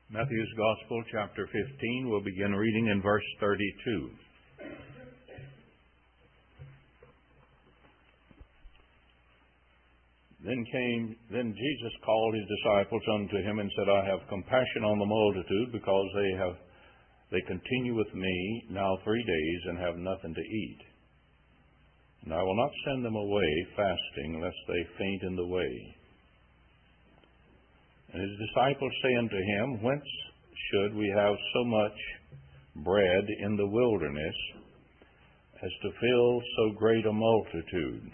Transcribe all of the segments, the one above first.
Matthew's Gospel, chapter 15, we'll begin reading in verse 32. Then Jesus called his disciples unto him and said, I have compassion on the multitude, because they continue with me now 3 days and have nothing to eat. And I will not send them away fasting, lest they faint in the way. And his disciples say unto him, Whence should we have so much bread in the wilderness, as to fill so great a multitude?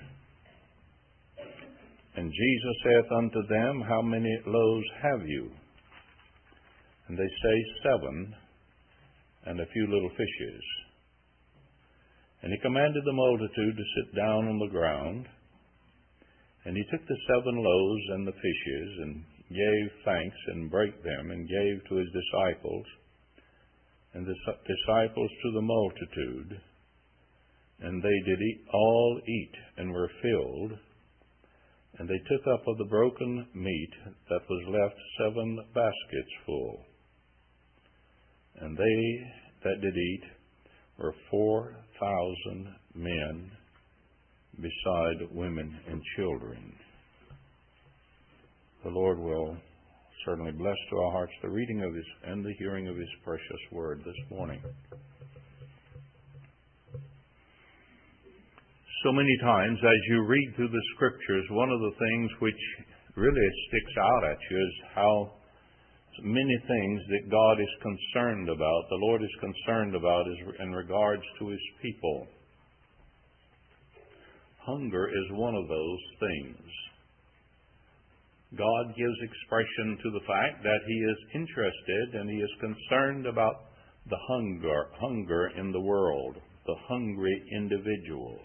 And Jesus saith unto them, How many loaves have you? And they say, 7, and a few little fishes. And he commanded the multitude to sit down on the ground. And he took the 7 loaves and the fishes, and gave thanks, and brake them, and gave to his disciples, and the disciples to the multitude. And they did all eat, and were filled. And they took up of the broken meat that was left 7 baskets full. And they that did eat were 4,000 men, beside women and children. The Lord will certainly bless to our hearts the reading of His and the hearing of His precious word this morning. So many times as you read through the Scriptures, one of the things which really sticks out at you is how many things that God is concerned about, the Lord is concerned about in regards to His people. Hunger is one of those things. God gives expression to the fact that He is interested and He is concerned about the hunger in the world, the hungry individuals.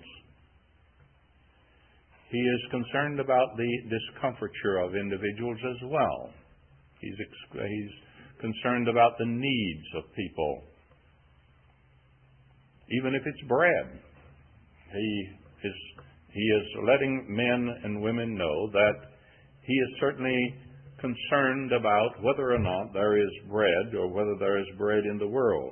He is concerned about the discomfiture of individuals as well. He's concerned about the needs of people. Even if it's bread, He is letting men and women know that He is certainly concerned about whether or not there is bread, or whether there is bread in the world.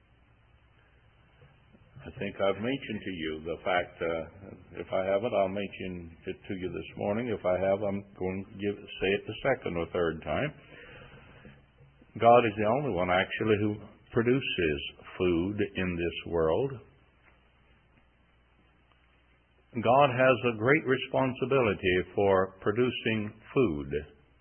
I think I've mentioned to you the fact, if I haven't, I'll mention it to you this morning. If I have, I'm going to say it the second or third time. God is the only one actually who produces food in this world. God has a great responsibility for producing food.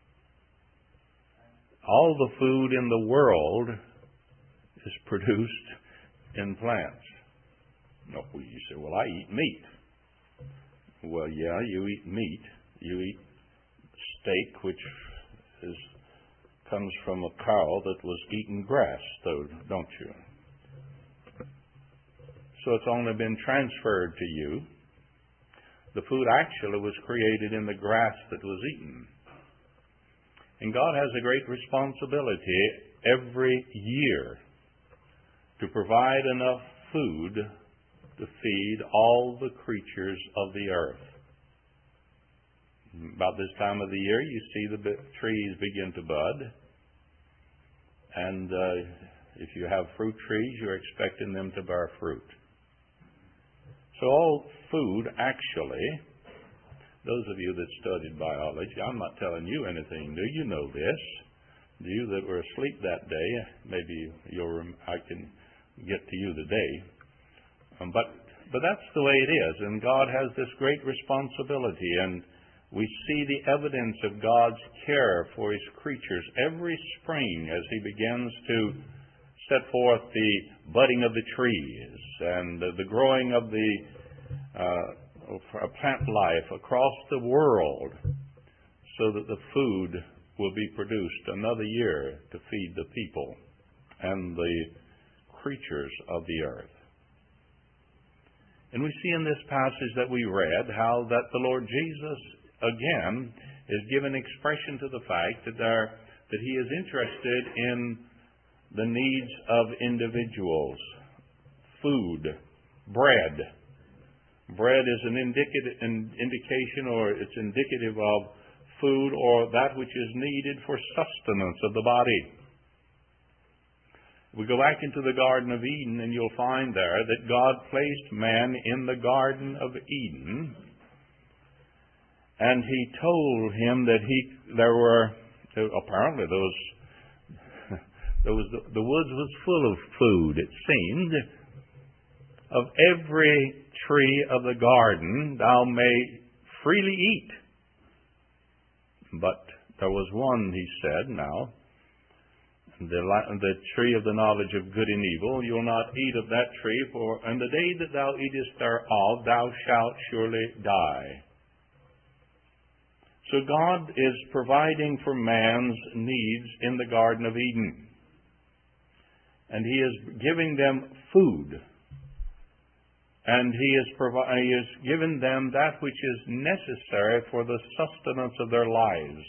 All the food in the world is produced in plants. No, you say, well, I eat meat. Well, yeah, you eat meat. You eat steak, which comes from a cow that was eating grass, though, don't you? So it's only been transferred to you. The food actually was created in the grass that was eaten. And God has a great responsibility every year to provide enough food to feed all the creatures of the earth. About this time of the year, you see the trees begin to bud. And if you have fruit trees, you're expecting them to bear fruit. So all food, actually, those of you that studied biology, I'm not telling you anything new. You know this. You that were asleep that day, maybe I can get to you today. But that's the way it is. And God has this great responsibility. And we see the evidence of God's care for His creatures every spring as He begins to set forth the budding of the trees and the growing of the plant life across the world, so that the food will be produced another year to feed the people and the creatures of the earth. And we see in this passage that we read how that the Lord Jesus, again, is giving expression to the fact that He is interested in the needs of individuals. Food, bread. Bread is an indication, or it's indicative of food or that which is needed for sustenance of the body. We go back into the Garden of Eden, and you'll find there that God placed man in the Garden of Eden, and He told him that apparently the woods was full of food, it seemed. Of every tree of the garden thou may freely eat. But there was one, He said, now, the tree of the knowledge of good and evil, you will not eat of that tree, for in the day that thou eatest thereof, thou shalt surely die. So God is providing for man's needs in the Garden of Eden. And He is giving them food. And He is giving them that which is necessary for the sustenance of their lives.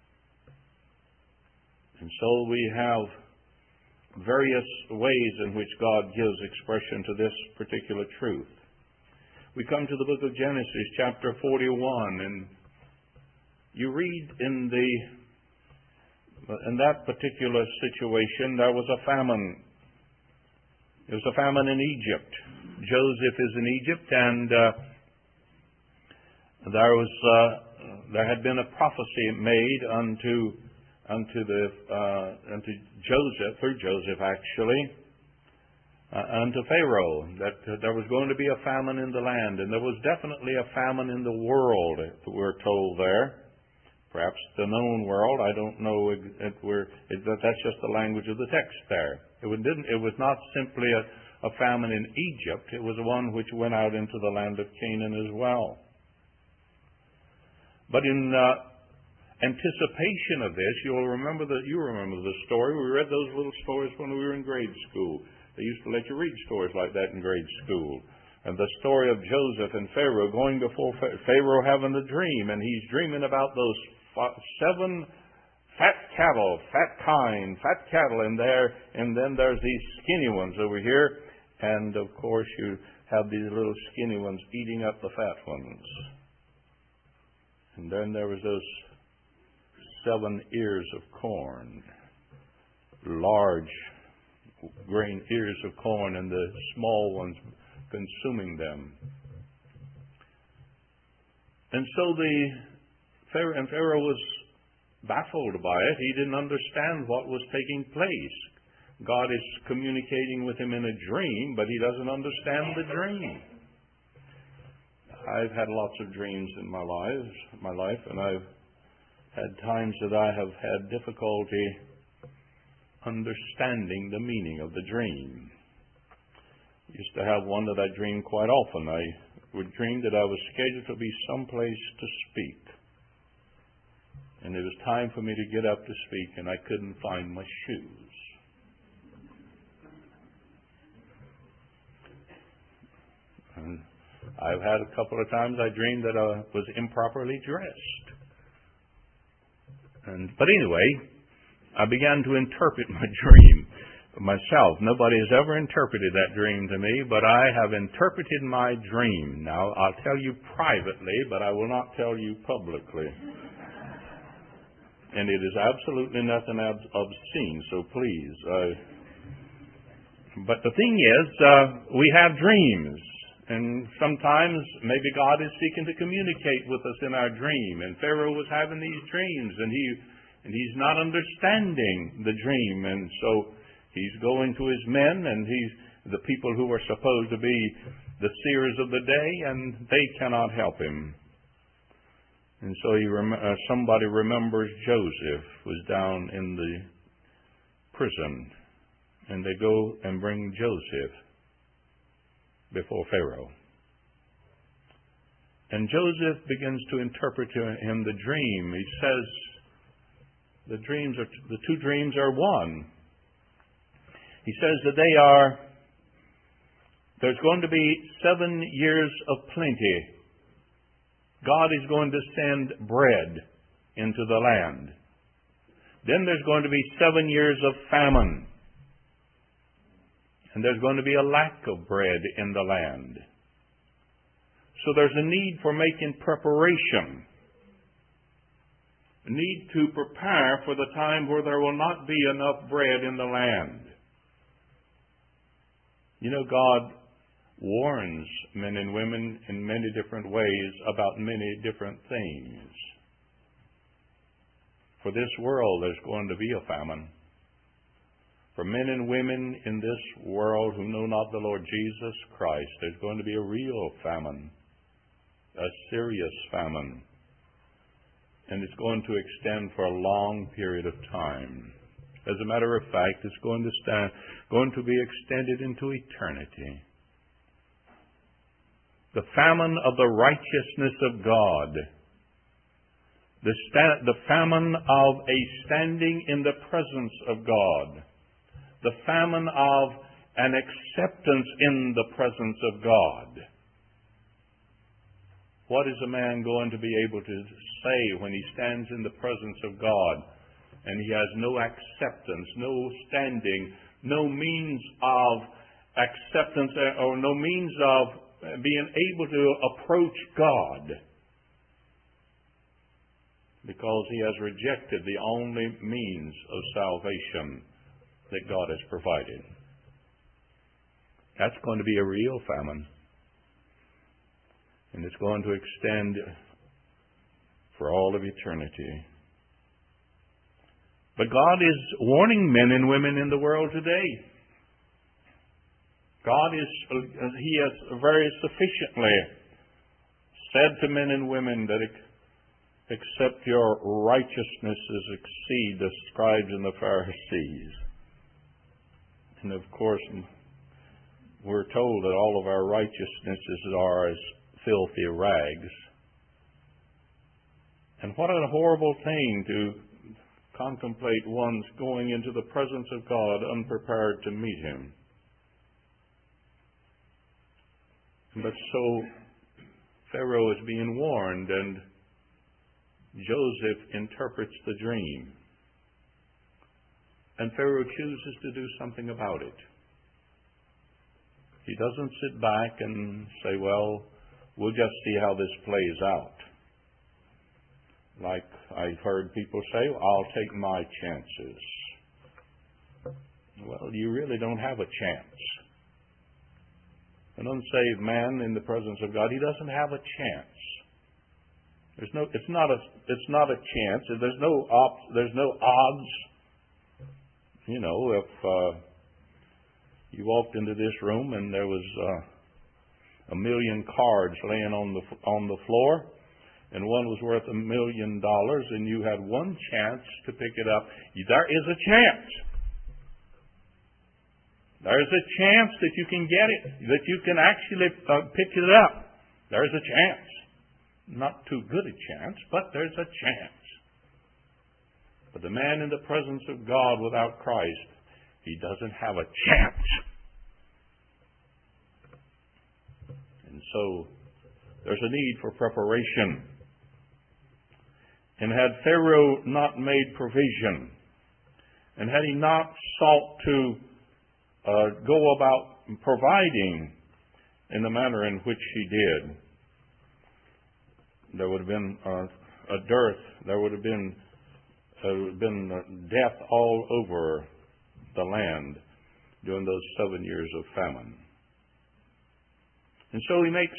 And so we have various ways in which God gives expression to this particular truth. We come to the book of Genesis, chapter 41, and you read in that particular situation, there was a famine. There was a famine in Egypt. Joseph is in Egypt, and there had been a prophecy made unto Joseph, through Joseph actually, unto Pharaoh, that there was going to be a famine in the land, and there was definitely a famine in the world, we're told there. Perhaps the known world, I don't know. That's just the language of the text there. It was not simply a famine in Egypt. It was one which went out into the land of Canaan as well. But in anticipation of this, you remember the story. We read those little stories when we were in grade school. They used to let you read stories like that in grade school. And the story of Joseph and Pharaoh going before Pharaoh having a dream, and he's dreaming about those 7 fat cattle, and then there's these skinny ones over here, and of course you have these little skinny ones eating up the fat ones. And then there was those 7 ears of corn, large grain ears of corn, and the small ones consuming them. And so Pharaoh was baffled by it. He didn't understand what was taking place. God is communicating with him in a dream, but he doesn't understand the dream. I've had lots of dreams in my life, and I've had times that I have had difficulty understanding the meaning of the dream. I used to have one that I dreamed quite often. I would dream that I was scheduled to be someplace to speak. And it was time for me to get up to speak, and I couldn't find my shoes. And I've had a couple of times I dreamed that I was improperly dressed. But anyway, I began to interpret my dream myself. Nobody has ever interpreted that dream to me, but I have interpreted my dream. Now, I'll tell you privately, but I will not tell you publicly. And it is absolutely nothing obscene, so please. But the thing is, we have dreams. And sometimes maybe God is seeking to communicate with us in our dream. And Pharaoh was having these dreams, and he's not understanding the dream. And so he's going to his men, and the people who are supposed to be the seers of the day, and they cannot help him. And so somebody remembers Joseph was down in the prison, and they go and bring Joseph before Pharaoh. And Joseph begins to interpret to him the dream. He says the 2 dreams are one. He says that there's going to be 7 years of plenty. God is going to send bread into the land. Then there's going to be 7 years of famine. And there's going to be a lack of bread in the land. So there's a need for making preparation. A need to prepare for the time where there will not be enough bread in the land. You know, God warns men and women in many different ways about many different things. For this world, there's going to be a famine. For men and women in this world who know not the Lord Jesus Christ, there's going to be a real famine, a serious famine. And it's going to extend for a long period of time. As a matter of fact, it's going to be extended into eternity. The famine of the righteousness of God. The famine of a standing in the presence of God. The famine of an acceptance in the presence of God. What is a man going to be able to say when he stands in the presence of God and he has no acceptance, no standing, no means of acceptance or no means of being able to approach God because he has rejected the only means of salvation that God has provided? That's going to be a real famine. And it's going to extend for all of eternity. But God is warning men and women in the world today. He has very sufficiently said to men and women that except your righteousnesses exceed the scribes and the Pharisees. And of course, we're told that all of our righteousnesses are as filthy rags. And what a horrible thing to contemplate one's going into the presence of God unprepared to meet Him. But so Pharaoh is being warned, and Joseph interprets the dream. And Pharaoh chooses to do something about it. He doesn't sit back and say, well, we'll just see how this plays out. Like I've heard people say, I'll take my chances. Well, you really don't have a chance. An unsaved man in the presence of God, he doesn't have a chance. It's not a chance. There's no odds. You know, if you walked into this room and there was a million cards laying on the floor, and one was worth $1 million, and you had one chance to pick it up, there is a chance. There is a chance that you can get it, that you can actually pick it up. There is a chance. Not too good a chance, but there's a chance. But the man in the presence of God without Christ, he doesn't have a chance. And so there's a need for preparation. And had Pharaoh not made provision, and had he not sought to go about providing in the manner in which he did, there would have been a dearth. There would have been death all over the land during those 7 years of famine. And so he makes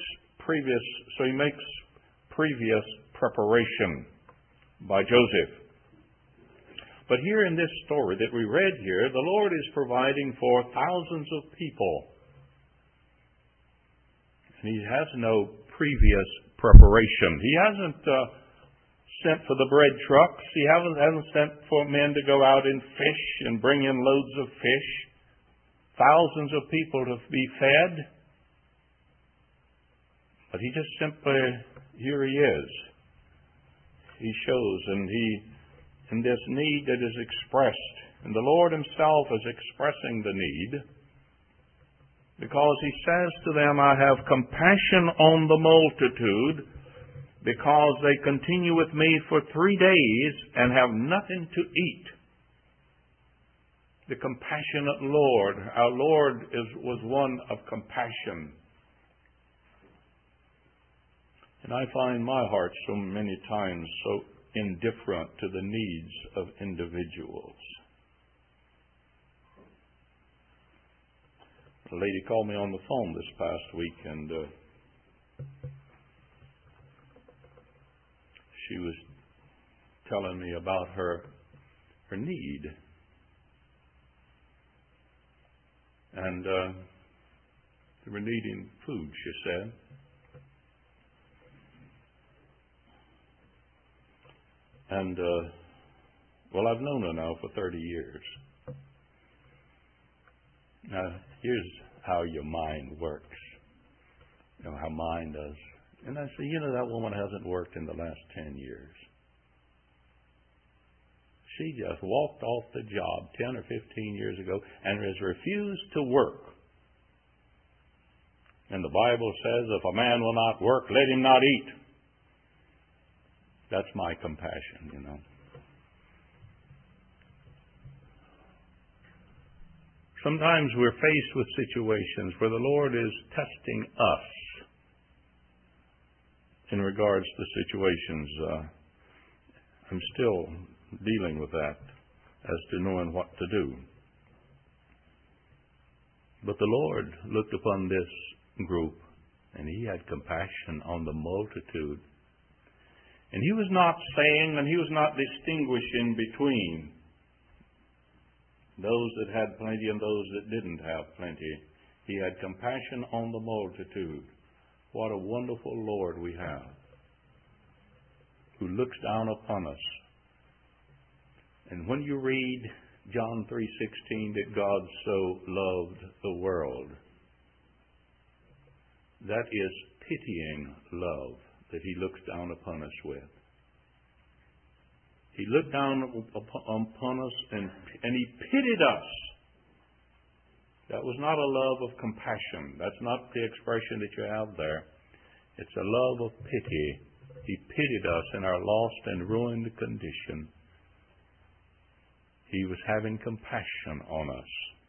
previous preparation by Joseph. But here in this story that we read here, the Lord is providing for thousands of people. And He has no previous preparation. He hasn't sent for the bread trucks. He hasn't sent for men to go out and fish and bring in loads of fish. Thousands of people to be fed. But He just simply, here He is. He shows, and in this need that is expressed, and the Lord Himself is expressing the need, because He says to them, I have compassion on the multitude, because they continue with me for 3 days and have nothing to eat. The compassionate Lord. Our Lord was one of compassion. And I find my heart so many times so indifferent to the needs of individuals. A lady called me on the phone this past week, and she was telling me about her need. And they were needing food, she said. And, well, I've known her now for 30 years. Now, here's how your mind works. You know, how mind does. And I said, you know, that woman hasn't worked in the last 10 years. She just walked off the job 10 or 15 years ago and has refused to work. And the Bible says, if a man will not work, let him not eat. That's my compassion, you know. Sometimes we're faced with situations where the Lord is testing us in regards to situations. I'm still dealing with that as to knowing what to do. But the Lord looked upon this group, and He had compassion on the multitude. And He was not saying, and He was not distinguishing between those that had plenty and those that didn't have plenty. He had compassion on the multitude. What a wonderful Lord we have, who looks down upon us. And when you read John 3:16, that God so loved the world, that is pitying love that He looks down upon us with. He looked down upon us and He pitied us. That was not a love of compassion. That's not the expression that you have there. It's a love of pity. He pitied us in our lost and ruined condition. He was having compassion on us.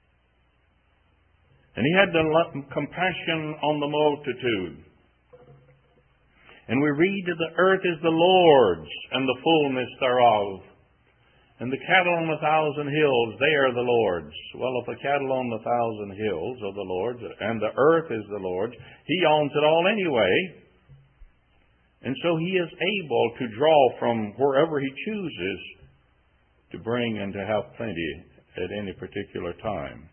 And He had compassion on the multitude. And we read that the earth is the Lord's and the fullness thereof. And the cattle on 1,000 hills, they are the Lord's. Well, if the cattle on 1,000 hills are the Lord's and the earth is the Lord's, He owns it all anyway. And so He is able to draw from wherever He chooses to bring and to have plenty at any particular time.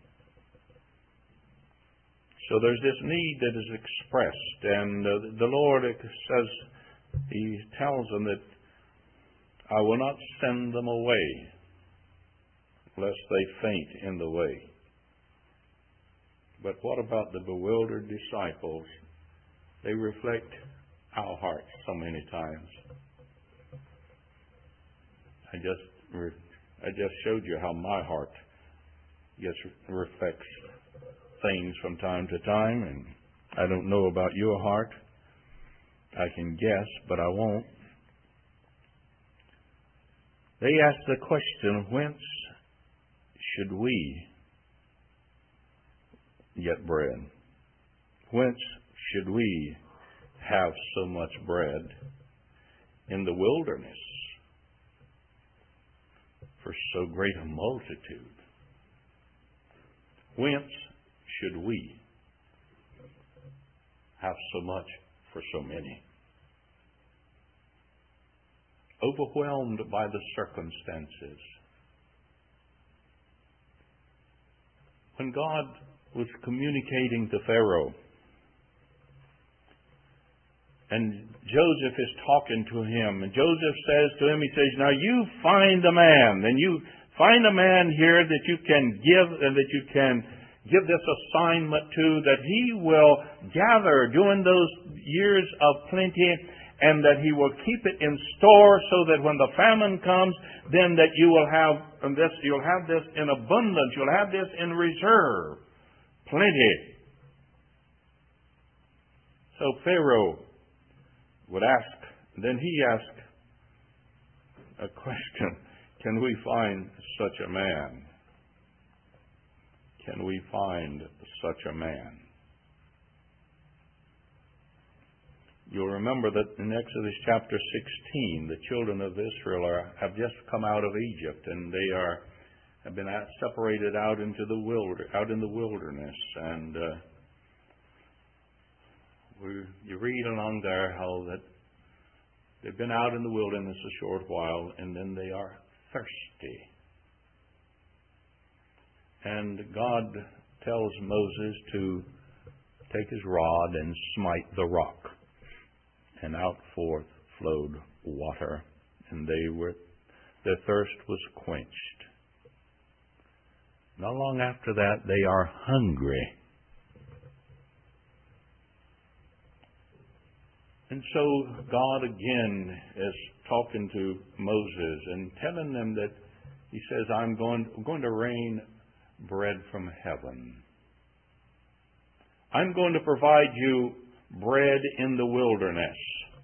So there's this need that is expressed, and the Lord says, He tells them that I will not send them away lest they faint in the way. But what about the bewildered disciples? They reflect our hearts so many times. I just showed you how my heart reflects things from time to time, and I don't know about your heart. I can guess, but I won't. They ask the question, whence should we get bread? Whence should we have so much bread in the wilderness for so great a multitude? Whence should we have so much for so many? Overwhelmed by the circumstances. When God was communicating to Pharaoh, and Joseph is talking to him, and Joseph says to him, he says, now you find a man, and you find a man here that you can give, and that you can give this assignment to, that he will gather during those years of plenty, and that he will keep it in store so that when the famine comes, then that you will have this, you'll have this in abundance, you'll have this in reserve. Plenty. So Pharaoh would ask, then he asked a question, can we find such a man? Can we find such a man? You'll remember that in Exodus chapter 16, the children of Israel have just come out of Egypt, and they are have been separated out in the wilderness, and you read along there how that they've been out in the wilderness a short while, and then they are thirsty. And God tells Moses to take his rod and smite the rock, and out forth flowed water, and their thirst was quenched. Not long after that, they are hungry. And so God again is talking to Moses and telling them that He says, I'm going to rain bread from heaven. I'm going to provide you bread in the wilderness.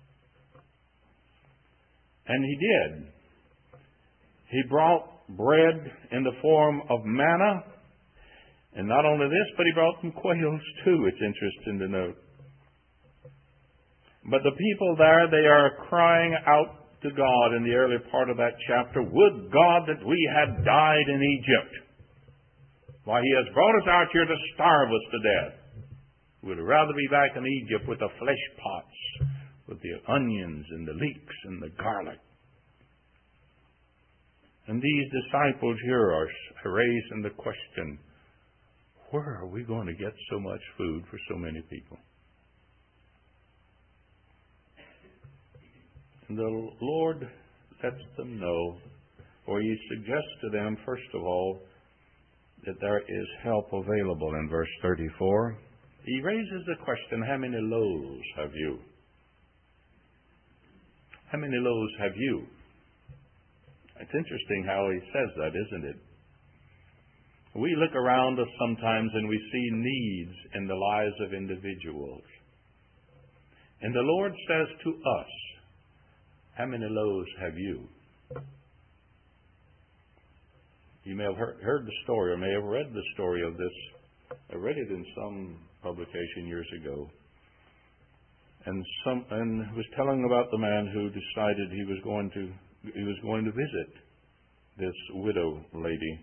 And He did. He brought bread in the form of manna. And not only this, but He brought some quails too. It's interesting to note. But the people there, they are crying out to God in the early part of that chapter, would God that we had died in Egypt. Why, He has brought us out here to starve us to death. We'd rather be back in Egypt with the flesh pots, with the onions and the leeks and the garlic. And these disciples here are raising the question, where are we going to get so much food for so many people? And the Lord lets them know, or He suggests to them, first of all, that there is help available in verse 34. He raises the question, how many loaves have you? How many loaves have you? It's interesting how He says that, isn't it? We look around us sometimes and we see needs in the lives of individuals. And the Lord says to us, how many loaves have you? You may have heard the story or may have read the story of this. I read it in some publication years ago. And was telling about the man who decided he was going to visit this widow lady.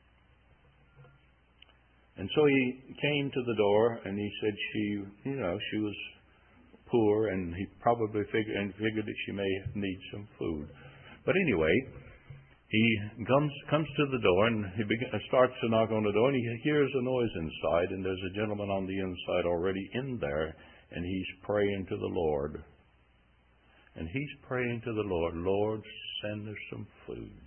And so he came to the door and he said she was poor, and he probably figured that she may need some food. But anyway, he comes to the door and he starts to knock on the door, and he hears a noise inside, and there's a gentleman on the inside already in there, and he's praying to the Lord. And he's praying to the Lord, Lord, send us some food.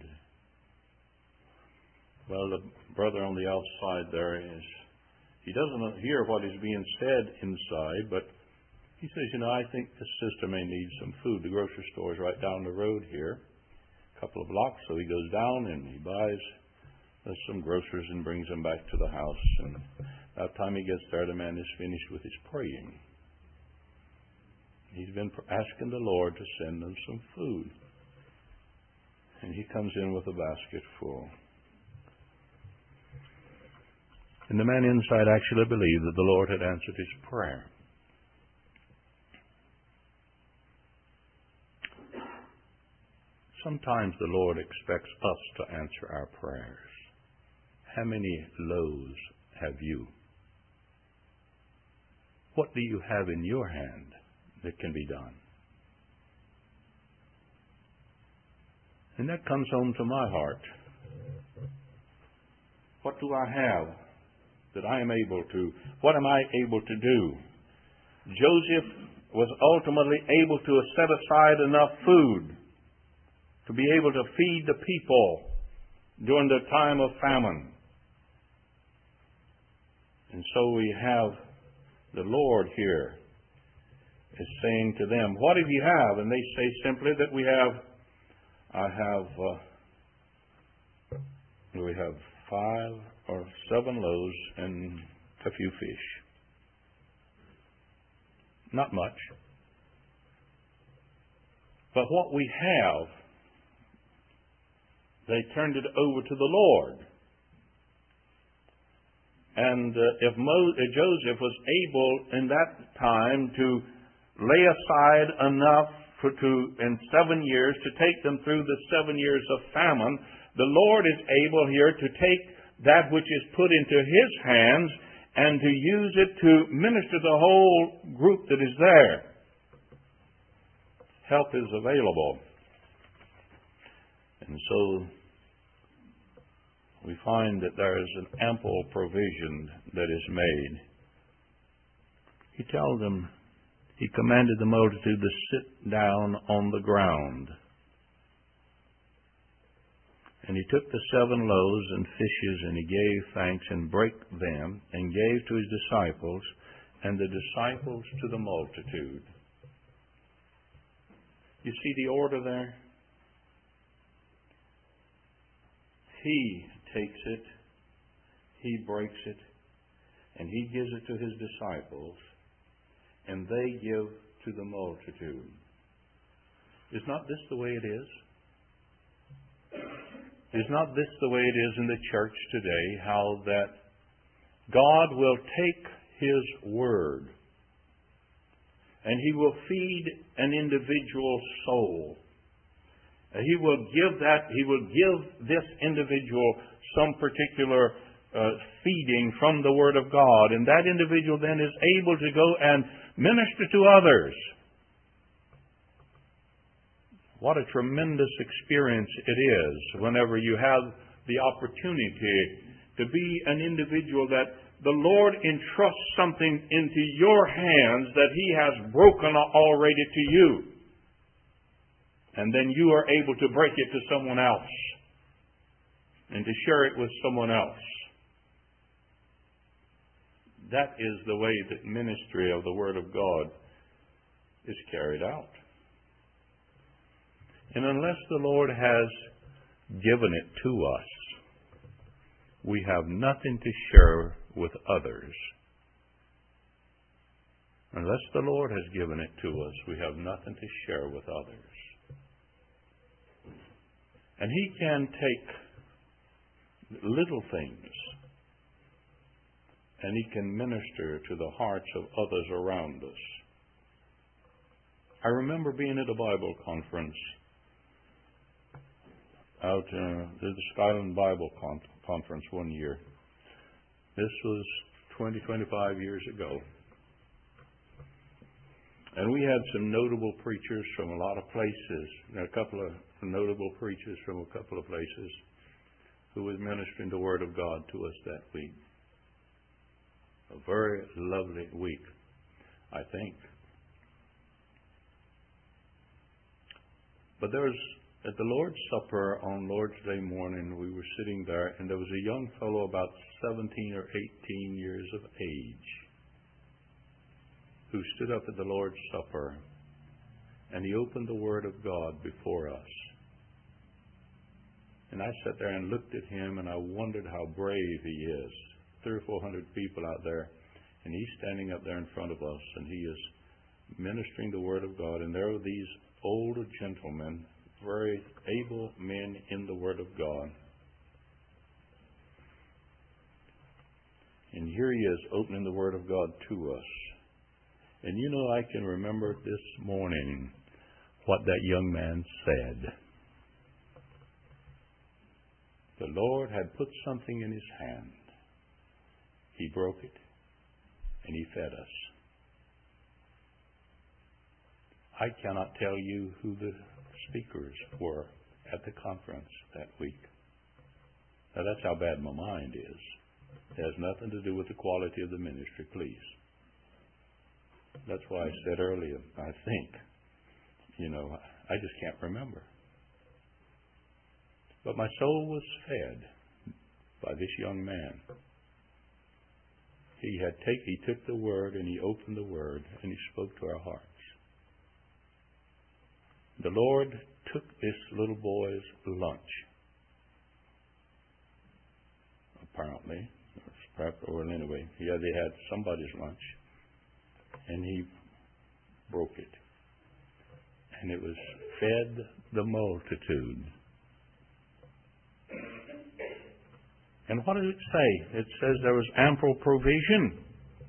Well, the brother on the outside there he doesn't hear what is being said inside, but he says, I think this sister may need some food. The grocery store is right down the road here, a couple of blocks. So he goes down and he buys some groceries and brings them back to the house. And by the time he gets there, the man is finished with his praying. He's been asking the Lord to send them some food. And he comes in with a basket full. And the man inside actually believed that the Lord had answered his prayer. Sometimes the Lord expects us to answer our prayers. How many loaves have you? What do you have in your hand that can be done? And that comes home to my heart. What do I have that I am able to? What am I able to do? Joseph was ultimately able to set aside enough food to be able to feed the people during the time of famine. And so we have the Lord here is saying to them, what do you have? And they say simply that we have 5 or 7 loaves and a few fish. Not much. But what we have, they turned it over to the Lord. And if Joseph was able in that time to lay aside enough in 7 years to take them through the 7 years of famine, the Lord is able here to take that which is put into His hands and to use it to minister the whole group that is there. Help is available. And so we find that there is an ample provision that is made. He tells them, He commanded the multitude to sit down on the ground. And He took the 7 loaves and fishes, and He gave thanks and brake them, and gave to His disciples, and the disciples to the multitude. You see the order there? He takes it, He breaks it, and He gives it to His disciples, and they give to the multitude. Is not this the way it is? Is not this the way it is in the church today, how that God will take His Word and He will feed an individual soul. He will give this individual some particular feeding from the Word of God, and that individual then is able to go and minister to others. What a tremendous experience it is whenever you have the opportunity to be an individual that the Lord entrusts something into your hands that He has broken already to you. And then you are able to break it to someone else and to share it with someone else. That is the way that ministry of the Word of God is carried out. And unless the Lord has given it to us, we have nothing to share with others. Unless the Lord has given it to us, we have nothing to share with others. And He can take little things and He can minister to the hearts of others around us. I remember being at a Bible conference out at the Skyland Bible Conference one year. This was 25 years ago. And we had some notable preachers from a lot of places, a couple of notable preachers from a couple of places who was ministering the Word of God to us that week. A very lovely week, I think. But there was, at the Lord's Supper on Lord's Day morning, we were sitting there, and there was a young fellow about 17 or 18 years of age who stood up at the Lord's Supper, and he opened the Word of God before us. And I sat there and looked at him, and I wondered how brave he is. 300 or 400 people out there, and he's standing up there in front of us, and he is ministering the Word of God. And there are these older gentlemen, very able men in the Word of God. And here he is opening the Word of God to us. And you know, I can remember this morning what that young man said. The Lord had put something in his hand. He broke it, and He fed us. I cannot tell you who the speakers were at the conference that week. Now, that's how bad my mind is. It has nothing to do with the quality of the ministry, please. That's why I said earlier, I think, I just can't remember. But my soul was fed by this young man. He took the Word, and he opened the Word, and he spoke to our hearts. The Lord took this little boy's lunch, apparently, or anyway, they had somebody's lunch, and He broke it, and it was fed the multitude. And what does it say? It says there was ample provision.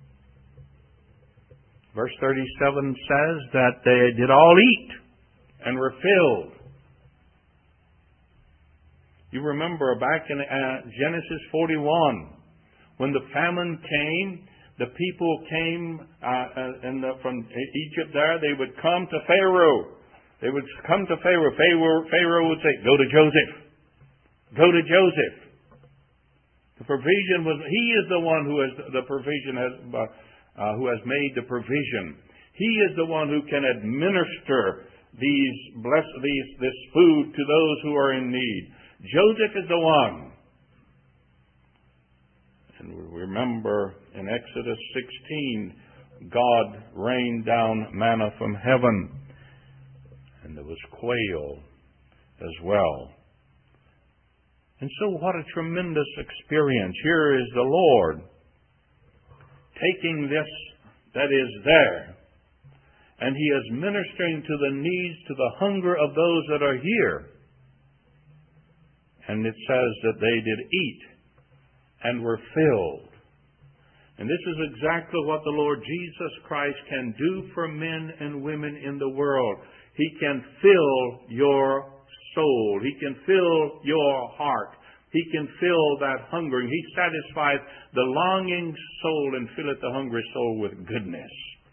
Verse 37 says that they did all eat and were filled. You remember back in Genesis 41, when the famine came, the people came from Egypt there. They would come to Pharaoh. They would come to Pharaoh. Pharaoh would say, "Go to Joseph. Go to Joseph." The provision was, he is the one who has the provision, who has made the provision. He is the one who can administer this food to those who are in need. Joseph is the one. And we remember in Exodus 16, God rained down manna from heaven. And there was quail as well. And so what a tremendous experience. Here is the Lord taking this that is there, and He is ministering to the needs, to the hunger of those that are here. And it says that they did eat and were filled. And this is exactly what the Lord Jesus Christ can do for men and women in the world. He can fill your soul. He can fill your heart. He can fill that hunger. He satisfies the longing soul and filleth the hungry soul with goodness.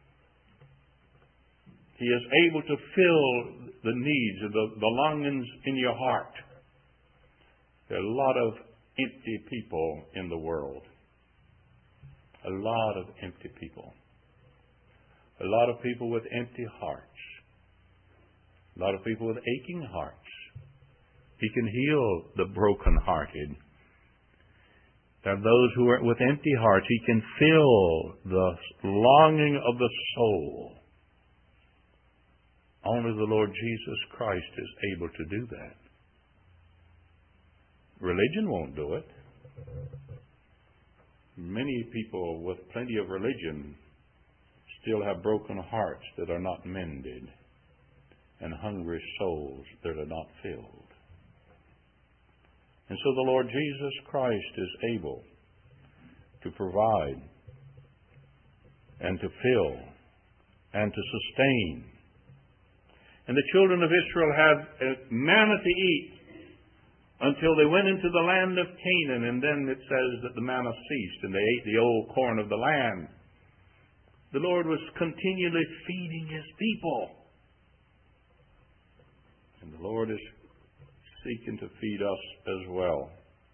He is able to fill the needs, the longings in your heart. There are a lot of empty people in the world. A lot of empty people. A lot of people with empty hearts. A lot of people with aching hearts. He can heal the brokenhearted. There are those who are with empty hearts. He can fill the longing of the soul. Only the Lord Jesus Christ is able to do that. Religion won't do it. Many people with plenty of religion still have broken hearts that are not mended, and hungry souls that are not filled. And so the Lord Jesus Christ is able to provide and to fill and to sustain. And the children of Israel had manna to eat until they went into the land of Canaan, and then it says that the manna ceased and they ate the old corn of the land. The Lord was continually feeding His people. And the Lord is seeking to feed us as well.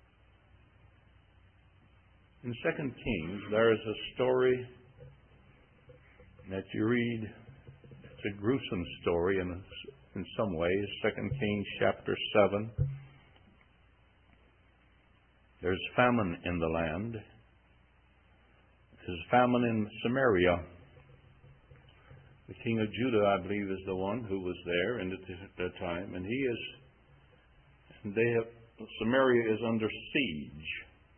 In 2 Kings, there is a story that you read. It's a gruesome story in some ways. 2 Kings chapter 7. There's famine in the land. There's famine in Samaria. The king of Judah, I believe, is the one who was there at that time, and Samaria is under siege.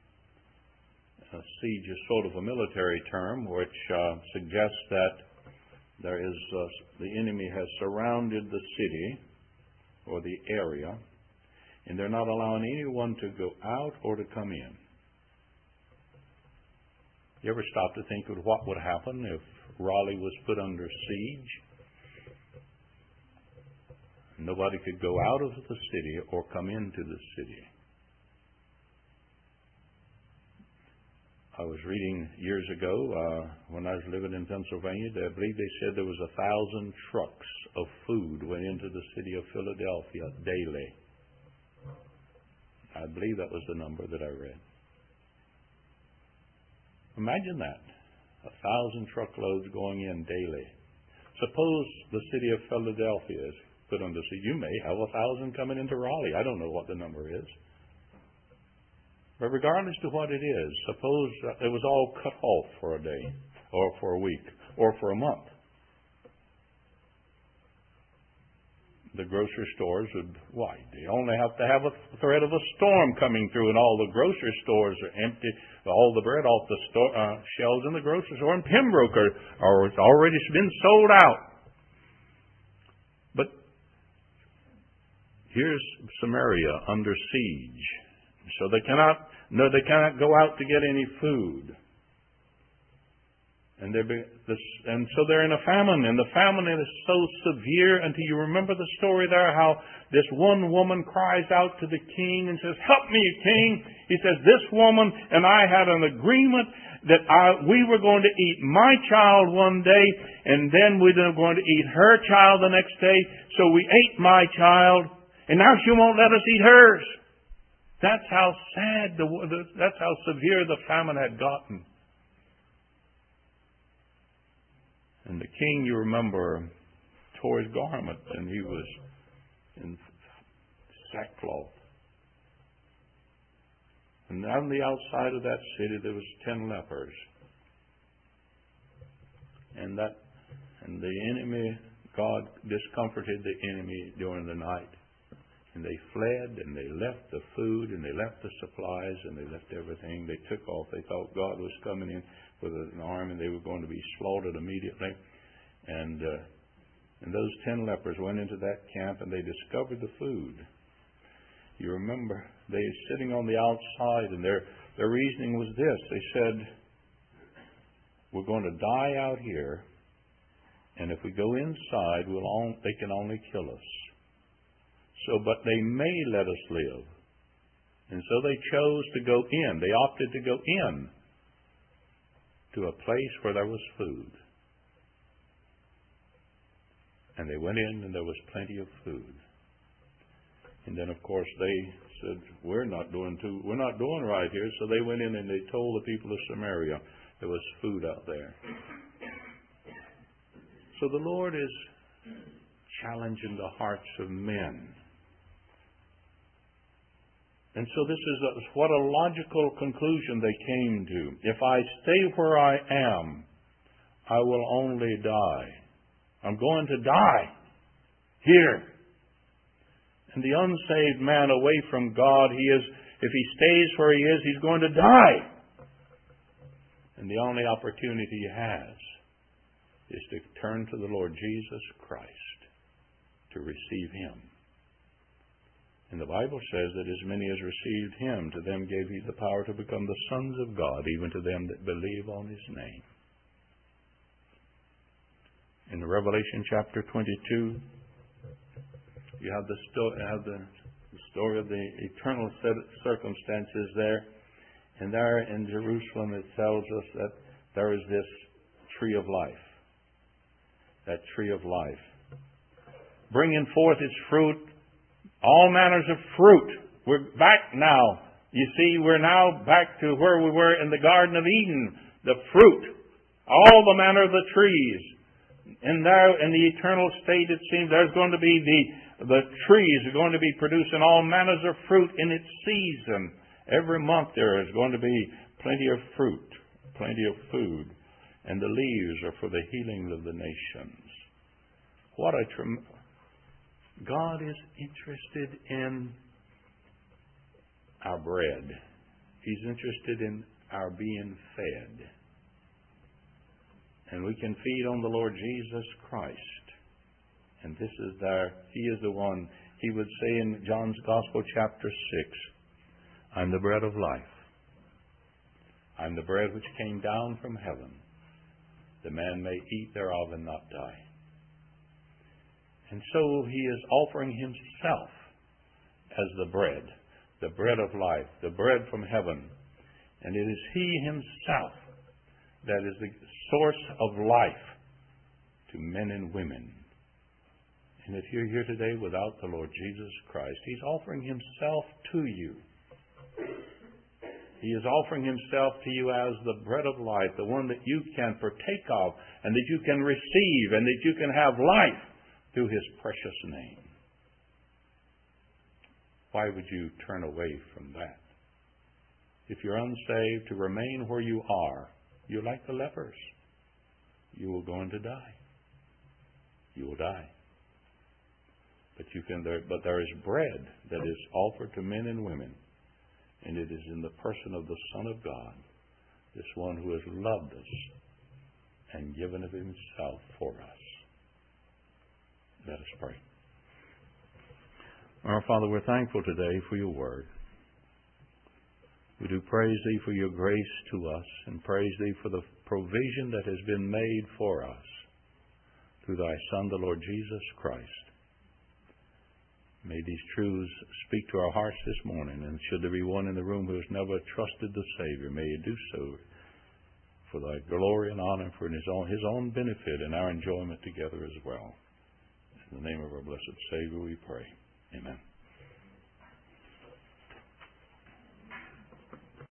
Siege is sort of a military term, which suggests that the enemy has surrounded the city or the area, and they're not allowing anyone to go out or to come in. You ever stop to think of what would happen if Raleigh was put under siege? Nobody could go out of the city or come into the city. I was reading years ago, when I was living in Pennsylvania, I believe they said there was 1,000 trucks of food went into the city of Philadelphia daily. I believe that was the number that I read. Imagine that. 1,000 truckloads going in daily. Suppose the city of Philadelphia is put under siege. You may have 1,000 coming into Raleigh. I don't know what the number is. But regardless to what it is, suppose it was all cut off for a day, or for a week, or for a month. The grocery stores would, they only have to have a threat of a storm coming through and all the grocery stores are empty, all the bread off the shelves in the grocery store in Pembroke or it's already been sold out. But here's Samaria under siege. So they cannot go out to get any food. And so they're in a famine, and the famine is so severe. And do you remember the story there, how this one woman cries out to the king and says, "Help me, king." He says, "This woman and I had an agreement that we were going to eat my child one day, and then we were going to eat her child the next day. So we ate my child, and now she won't let us eat hers." That's how sad, that's how severe the famine had gotten. And the king, you remember, tore his garment, and he was in sackcloth. And on the outside of that city there was 10 lepers. And the enemy, God discomforted the enemy during the night. And they fled, and they left the food, and they left the supplies, and they left everything. They took off. They thought God was coming in with an army, and they were going to be slaughtered immediately. And those 10 lepers went into that camp, and they discovered the food. You remember, they were sitting on the outside, and their reasoning was this. They said, "We're going to die out here, and if we go inside, they can only kill us. But they may let us live." And so they chose to go in. They opted to go in to a place where there was food. And they went in, and there was plenty of food. And then, of course, they said, we're not doing right here. So they went in and they told the people of Samaria there was food out there. So the Lord is challenging the hearts of men. And so this is what a logical conclusion they came to. If I stay where I am, I will only die. I'm going to die here. And the unsaved man away from God, if he stays where he is, he's going to die. And the only opportunity he has is to turn to the Lord Jesus Christ to receive Him. And the Bible says that as many as received Him, to them gave He the power to become the sons of God, even to them that believe on His name. In Revelation chapter 22, you have the story of the eternal circumstances there. And there in Jerusalem it tells us that there is this tree of life. That tree of life. Bringing forth its fruit, all manners of fruit. We're back now. You see, we're now back to where we were in the Garden of Eden. The fruit. All the manner of the trees. And there in the eternal state, it seems there's going to be the trees are going to be producing all manners of fruit in its season. Every month there is going to be plenty of fruit, plenty of food. And the leaves are for the healing of the nations. God is interested in our bread. He's interested in our being fed. And we can feed on the Lord Jesus Christ. And this is He is the one. He would say in John's Gospel chapter 6, I'm the bread of life. I'm the bread which came down from heaven. The man may eat thereof and not die. And so He is offering Himself as the bread of life, the bread from heaven. And it is He Himself that is the source of life to men and women. And if you're here today without the Lord Jesus Christ, He's offering Himself to you. He is offering Himself to you as the bread of life, the one that you can partake of and that you can receive and that you can have life through His precious name. Why would you turn away from that? If you're unsaved, to remain where you are, you're like the lepers. You will go into die. You will die. But there is bread that is offered to men and women. And it is in the person of the Son of God, this one who has loved us and given of Himself for us. Let us pray. Our Father, we're thankful today for Your Word. We do praise Thee for Your grace to us, and praise Thee for the provision that has been made for us through Thy Son, the Lord Jesus Christ. May these truths speak to our hearts this morning, and should there be one in the room who has never trusted the Savior, may He do so for Thy glory and honor, for His own benefit and our enjoyment together as well. In the name of our blessed Savior we pray. Amen.